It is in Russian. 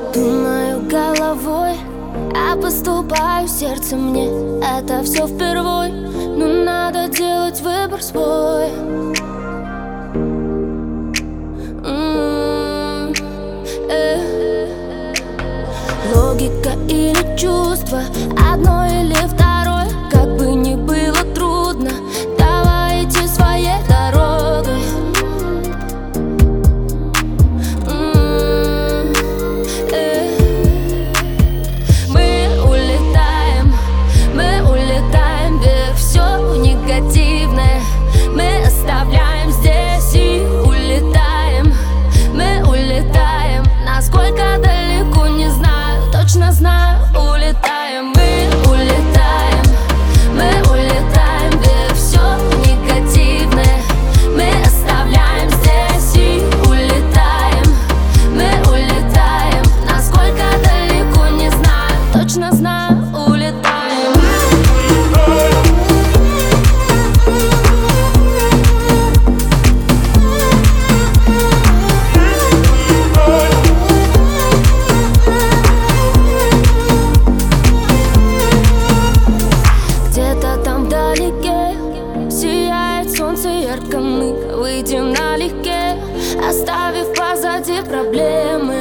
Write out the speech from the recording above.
Думаю головой, а поступаю сердцем мне. Это все впервой, но надо делать выбор свой. Логика или чувство, одно или второе. Как бы ни было трудно, давай идти своей дорогой. Мы улетаем, вверх все негативное мы оставляем здесь и улетаем. Мы улетаем, насколько далеко не знаю, точно знаю, улетаем. Мы улетаем, вверх все негативное мы оставляем здесь и улетаем. Мы улетаем, насколько далеко не знаю, точно знаю, улетаем. Сияет солнце ярко, мы выйдем налегке, оставив позади проблемы.